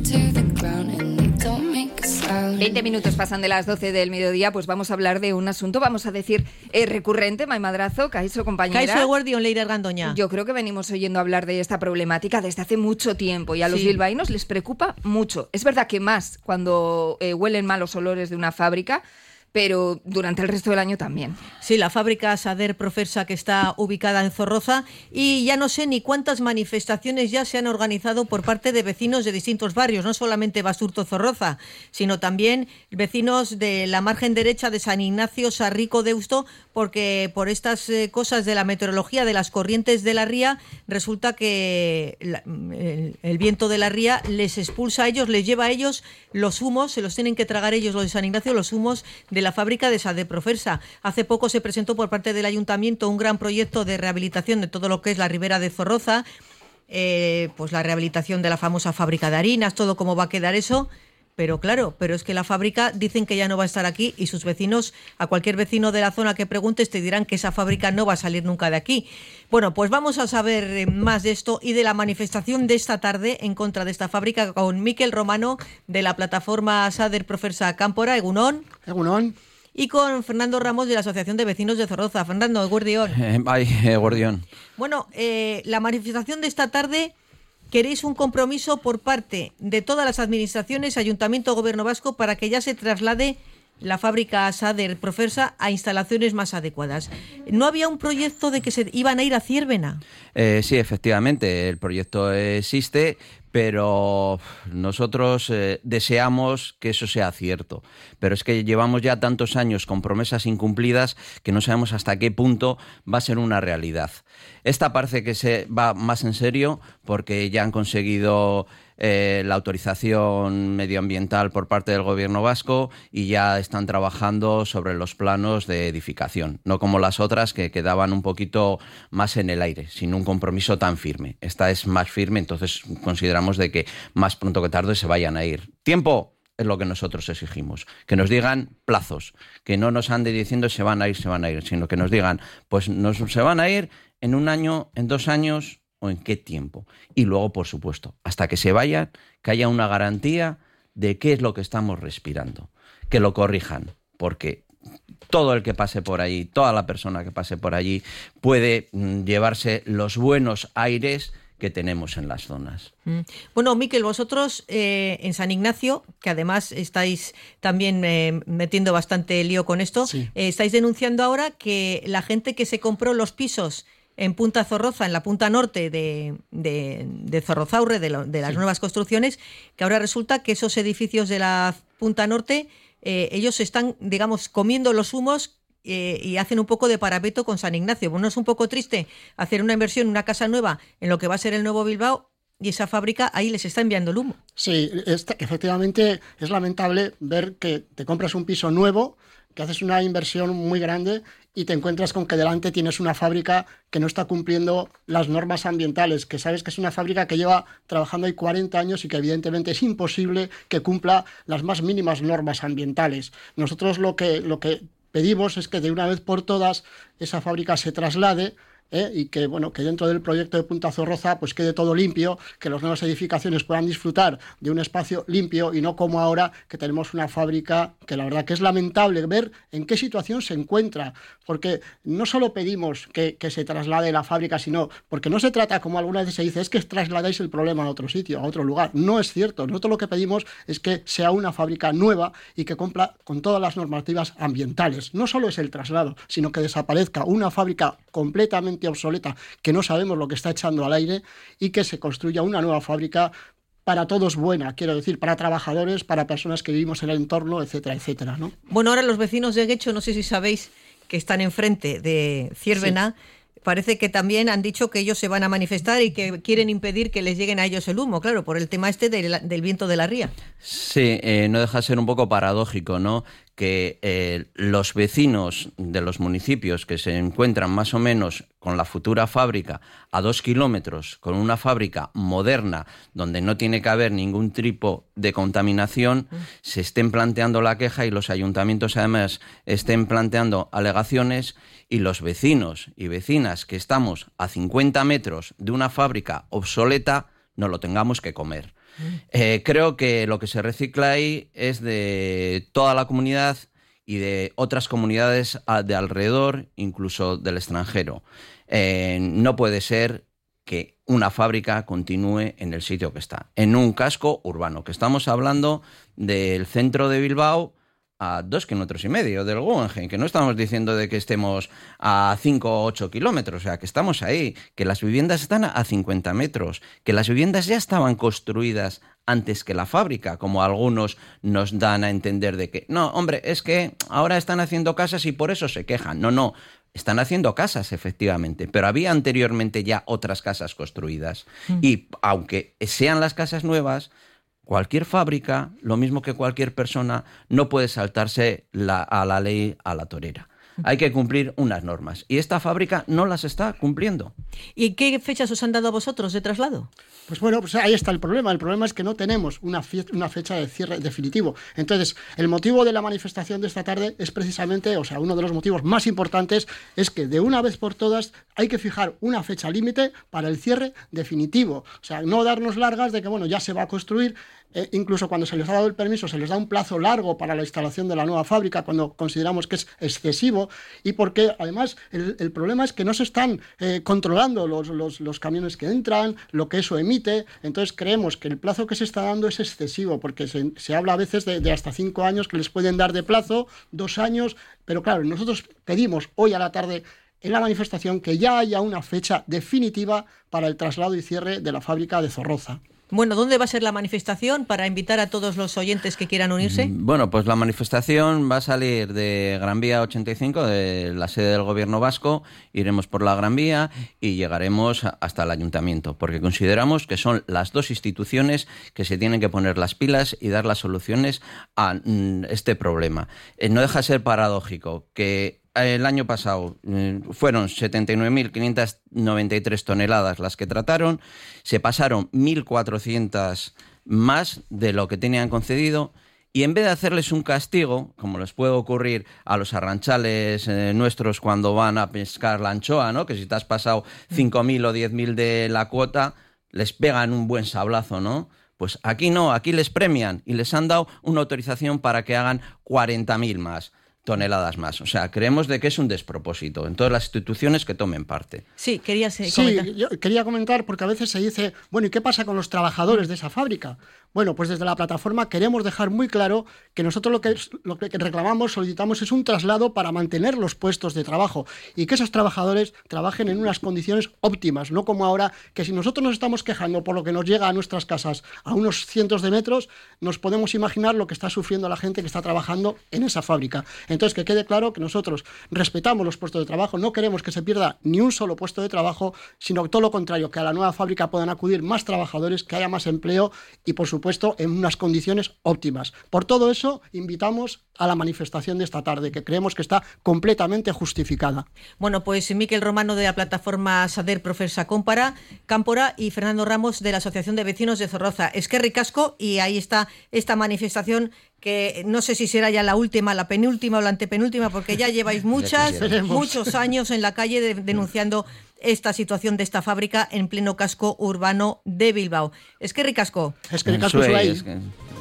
20 minutos pasan de las 12 del mediodía, pues vamos a hablar de un asunto, vamos a decir, recurrente, Mai Madrazo, Kaixo, compañera. Kaixo eguerdion, Leire Argandoña. Yo creo que venimos oyendo hablar de esta problemática desde hace mucho tiempo y a los bilbaínos les preocupa mucho. Es verdad que más cuando huelen malos olores de una fábrica, pero durante el resto del año también. Sí, la fábrica Sader Profersa, que está ubicada en Zorroza, y ya no sé ni cuántas manifestaciones ya se han organizado por parte de vecinos de distintos barrios, no solamente Basurto-Zorroza, sino también vecinos de la margen derecha de San Ignacio, Sarrico, Deusto, porque por estas cosas de la meteorología, de las corrientes de la ría, resulta que el viento de la ría les expulsa a ellos, les lleva a ellos los humos, se los tienen que tragar ellos, los de San Ignacio, los humos de la fábrica de Sader Profersa. Hace poco se presentó por parte del ayuntamiento un gran proyecto de rehabilitación de todo lo que es la ribera de Zorroza, pues la rehabilitación de la famosa fábrica de harinas, todo cómo va a quedar eso. Pero claro, pero es que la fábrica dicen que ya no va a estar aquí y sus vecinos, a cualquier vecino de la zona que preguntes, te dirán que esa fábrica no va a salir nunca de aquí. Bueno, pues vamos a saber más de esto y de la manifestación de esta tarde en contra de esta fábrica con Mikel Romano de la plataforma Sader Profersa Cámpora, Egunon. Egunon. Y con Fernando Ramos de la Asociación de Vecinos de Zorroza. Fernando, eguerdión. Eguerdión. Bueno, la manifestación de esta tarde... ¿Queréis un compromiso por parte de todas las administraciones, Ayuntamiento, Gobierno Vasco, para que ya se traslade la fábrica Sader Profersa a instalaciones más adecuadas? ¿No había un proyecto de que se iban a ir a Ziérbena? Sí, efectivamente, el proyecto existe, pero nosotros deseamos que eso sea cierto. Pero es que llevamos ya tantos años con promesas incumplidas que no sabemos hasta qué punto va a ser una realidad. Esta parece que se va más en serio porque ya han conseguido la autorización medioambiental por parte del gobierno vasco y ya están trabajando sobre los planos de edificación, no como las otras que quedaban un poquito más en el aire, sin un compromiso tan firme. Esta es más firme, entonces consideramos de que más pronto que tarde se vayan a ir. ¡Tiempo! Es lo que nosotros exigimos, que nos digan plazos, que no nos ande diciendo se van a ir, sino que nos digan, pues se van a ir en 1 año, en 2 años o en qué tiempo. Y luego, por supuesto, hasta que se vayan, que haya una garantía de qué es lo que estamos respirando, que lo corrijan, porque todo el que pase por allí, toda la persona que pase por allí puede llevarse los buenos aires que tenemos en las zonas. Bueno, Mikel, vosotros en San Ignacio, que además estáis también metiendo bastante lío con esto, sí. Estáis denunciando ahora que la gente que se compró los pisos en Punta Zorroza, en la punta norte de Zorrozaurre, de las nuevas construcciones, que ahora resulta que esos edificios de la punta norte, ellos están, digamos, comiendo los humos y hacen un poco de parapeto con San Ignacio. Bueno, es un poco triste hacer una inversión en una casa nueva en lo que va a ser el nuevo Bilbao y esa fábrica ahí les está enviando el humo. Sí, efectivamente es lamentable ver que te compras un piso nuevo, que haces una inversión muy grande y te encuentras con que delante tienes una fábrica que no está cumpliendo las normas ambientales, que sabes que es una fábrica que lleva trabajando ahí 40 años y que evidentemente es imposible que cumpla las más mínimas normas ambientales. Nosotros lo que pedimos es que de una vez por todas esa fábrica se traslade y que dentro del proyecto de Punta Zorroza pues quede todo limpio, que las nuevas edificaciones puedan disfrutar de un espacio limpio y no como ahora que tenemos una fábrica que la verdad que es lamentable ver en qué situación se encuentra, porque no solo pedimos que se traslade la fábrica, sino porque no se trata, como algunas veces se dice, es que trasladáis el problema a otro sitio, a otro lugar. No es cierto. Nosotros lo que pedimos es que sea una fábrica nueva y que cumpla con todas las normativas ambientales. No solo es el traslado, sino que desaparezca una fábrica completamente obsoleta que no sabemos lo que está echando al aire y que se construya una nueva fábrica para todos buena, quiero decir, para trabajadores, para personas que vivimos en el entorno, etcétera, etcétera, ¿no? Bueno, ahora los vecinos de Guecho, no sé si sabéis que están enfrente de Ziérbena, sí. Parece que también han dicho que ellos se van a manifestar y que quieren impedir que les lleguen a ellos el humo, claro, por el tema del viento de la ría. Sí, no deja de ser un poco paradójico, ¿no? Que los vecinos de los municipios que se encuentran más o menos con la futura fábrica a 2 kilómetros, con una fábrica moderna donde no tiene que haber ningún tipo de contaminación, se estén planteando la queja y los ayuntamientos además estén planteando alegaciones y los vecinos y vecinas que estamos a 50 metros de una fábrica obsoleta no lo tengamos que comer. Creo que lo que se recicla ahí es de toda la comunidad y de otras comunidades de alrededor, incluso del extranjero. No puede ser que una fábrica continúe en el sitio que está, en un casco urbano, que estamos hablando del centro de Bilbao a 2,5 kilómetros del Guggenheim, que no estamos diciendo de que estemos a 5 o 8 kilómetros, o sea, que estamos ahí, que las viviendas están a 50 metros, que las viviendas ya estaban construidas antes que la fábrica, como algunos nos dan a entender de que, no, hombre, es que ahora están haciendo casas y por eso se quejan. No, están haciendo casas, efectivamente, pero había anteriormente ya otras casas construidas. Y aunque sean las casas nuevas, cualquier fábrica, lo mismo que cualquier persona, no puede saltarse a la ley a la torera. Hay que cumplir unas normas. Y esta fábrica no las está cumpliendo. ¿Y qué fechas os han dado a vosotros de traslado? Pues bueno, pues ahí está el problema. El problema es que no tenemos una fecha de cierre definitivo. Entonces, el motivo de la manifestación de esta tarde es precisamente, uno de los motivos más importantes es que de una vez por todas hay que fijar una fecha límite para el cierre definitivo. O sea, no darnos largas de que, ya se va a construir. Incluso cuando se les ha dado el permiso, se les da un plazo largo para la instalación de la nueva fábrica cuando consideramos que es excesivo, y porque además el problema es que no se están controlando los camiones que entran, lo que eso emite. Entonces creemos que el plazo que se está dando es excesivo, porque se habla a veces de hasta 5 años que les pueden dar de plazo, 2 años, pero claro, nosotros pedimos hoy a la tarde en la manifestación que ya haya una fecha definitiva para el traslado y cierre de la fábrica de Zorroza. Bueno, ¿dónde va a ser la manifestación para invitar a todos los oyentes que quieran unirse? Bueno, pues la manifestación va a salir de Gran Vía 85, de la sede del Gobierno vasco, iremos por la Gran Vía y llegaremos hasta el Ayuntamiento, porque consideramos que son las dos instituciones que se tienen que poner las pilas y dar las soluciones a este problema. No deja de ser paradójico que el año pasado fueron 79.593 toneladas las que trataron, se pasaron 1.400 más de lo que tenían concedido, y en vez de hacerles un castigo, como les puede ocurrir a los arranchales nuestros cuando van a pescar la anchoa, ¿no? Que si te has pasado 5.000 o 10.000 de la cuota, les pegan un buen sablazo, ¿no? Pues aquí no, aquí les premian y les han dado una autorización para que hagan 40.000 más toneladas más. O sea, creemos de que es un despropósito en todas las instituciones que tomen parte. Sí, querías comentar. Sí, yo quería comentar porque a veces se dice, ¿y qué pasa con los trabajadores de esa fábrica? Bueno, pues desde la plataforma queremos dejar muy claro que nosotros lo que reclamamos, solicitamos es un traslado para mantener los puestos de trabajo y que esos trabajadores trabajen en unas condiciones óptimas, no como ahora, que si nosotros nos estamos quejando por lo que nos llega a nuestras casas a unos cientos de metros, nos podemos imaginar lo que está sufriendo la gente que está trabajando en esa fábrica. Entonces, que quede claro que nosotros respetamos los puestos de trabajo, no queremos que se pierda ni un solo puesto de trabajo, sino todo lo contrario, que a la nueva fábrica puedan acudir más trabajadores, que haya más empleo y, por supuesto, en unas condiciones óptimas. Por todo eso, invitamos a la manifestación de esta tarde, que creemos que está completamente justificada. Bueno, pues Miquel Romano de la plataforma Sader Profesa Cámpora y Fernando Ramos de la Asociación de Vecinos de Zorroza. Eskerrik asko, y ahí está esta manifestación que no sé si será ya la última, la penúltima o la antepenúltima, porque ya lleváis muchos años en la calle denunciando esta situación de esta fábrica en pleno casco urbano de Bilbao. Eskerrik asko. Eskerrik asko, Zulay.